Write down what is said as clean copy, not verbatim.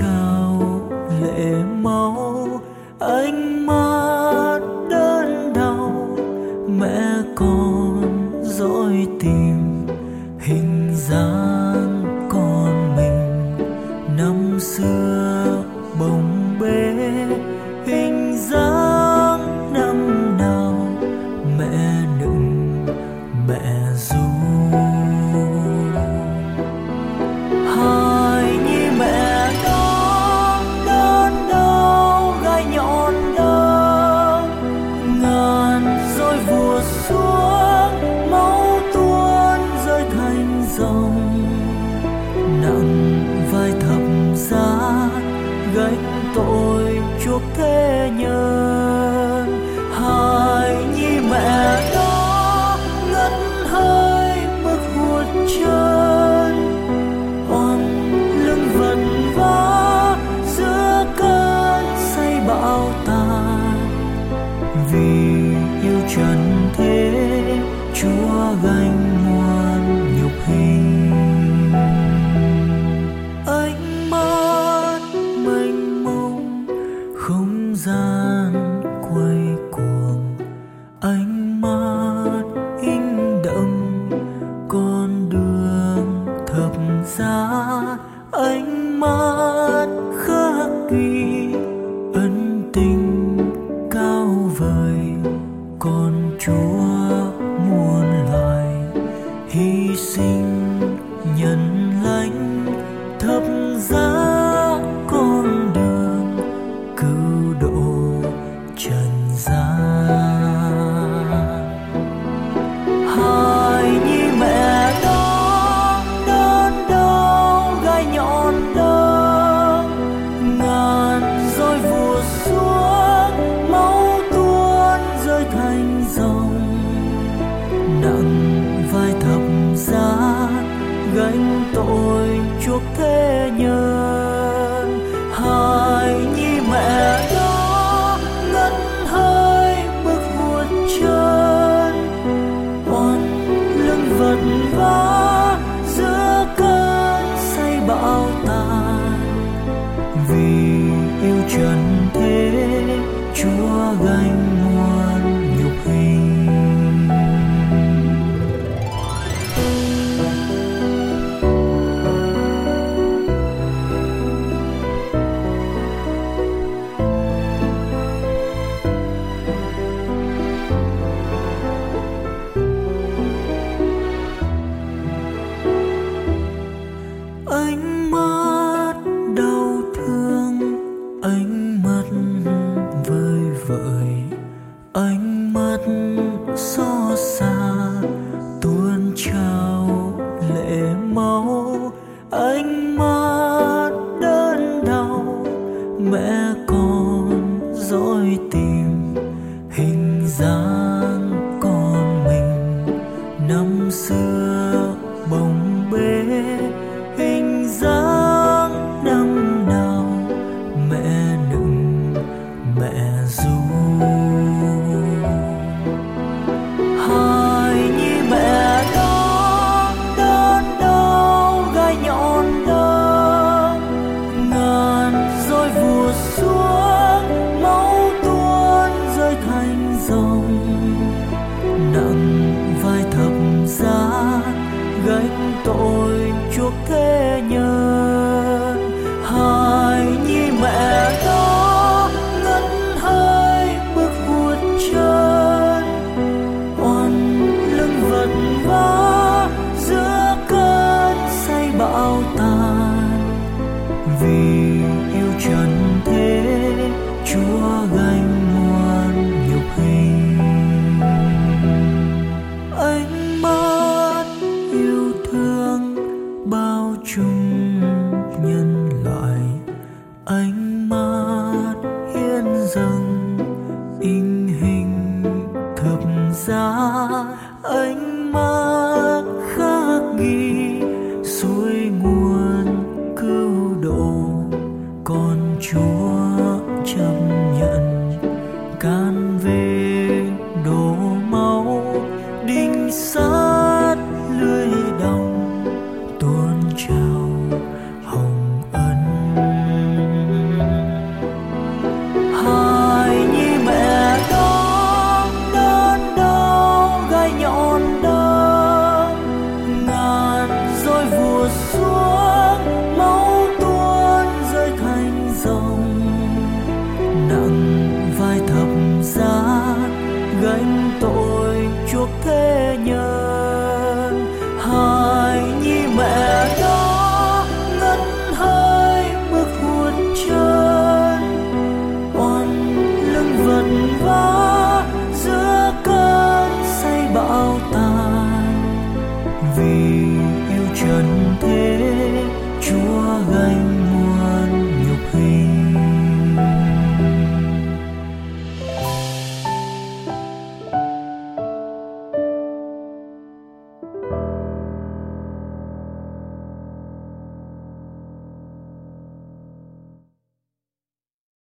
trao lệ máu, ánh mắt đớn đau. Mẹ con dõi tìm hình dáng con mình năm xưa bồng bế, hình dáng năm nào mẹ nựng mẹ ru. Hài nhi mẹ đó đớn đau gai nhọn đau, ngàn roi vùa xuống máu tuôn rơi thành dòng. Nặng vai thập giá gánh tội chuộc thế nhân. Hài nhi mẹ đó ngất hơi bước hụt chân, oan lưng vật vã giữa cơn say bão tàn. Vì yêu trần thế Chúa gánh muôn nhục hình. Ánh mắt mênh mông không gian quay cuồng, ánh mắt in đậm con đường thập giá, ánh mắt khắc ghi ân tình cao vời con Chúa muôn loài. Hy sinh nhân lãnh thập giá con đường cứu độ trần gian. Hài nhi mẹ đó đớn đau gai nhọn đau, ngàn roi vùa xuống máu tuôn rơi thành dòng. Nặng vai thập giá gánh tội chuộc thế nhân. Hài nhi mẹ đó ngất hơi bước hụt chân, oan lưng vật vã giữa cơn say bão tàn. Vì yêu trần thế Chúa gánh muôn nhục hình. Ánh mắt đau thương, ánh mắt vơi vợi, ánh mắt xót xa tuôn trao lệ máu, ánh mắt đớn đau. Mẹ con dõi tìm hình dáng con mình năm xưa bồng bế, hình dáng năm nào mẹ nựng mẹ ru. Hài nhi mẹ đó đớn đau gai nhọn đau, ngàn roi vùa xuống máu tuôn rơi thành dòng. Nặng vai thập giá gánh tội chuộc thế nhân. Hài nhi mẹ đó ngất hơi bước hụt chân, oan lưng vật vã giữa cơn say bão tàn. Vì yêu trần thế Chúa gánh muôn nhục hình. Ánh mắt yêu thương bao trùm nhân loại, ánh mắt hiến dâng in hình thập giá, ánh mắt khắc ghi suối nguồn cứu độ con Chúa chấp nhận can về đổ máu đinh sát lưỡi đồng tuôn trào hồng ân. chuộc thế nhân.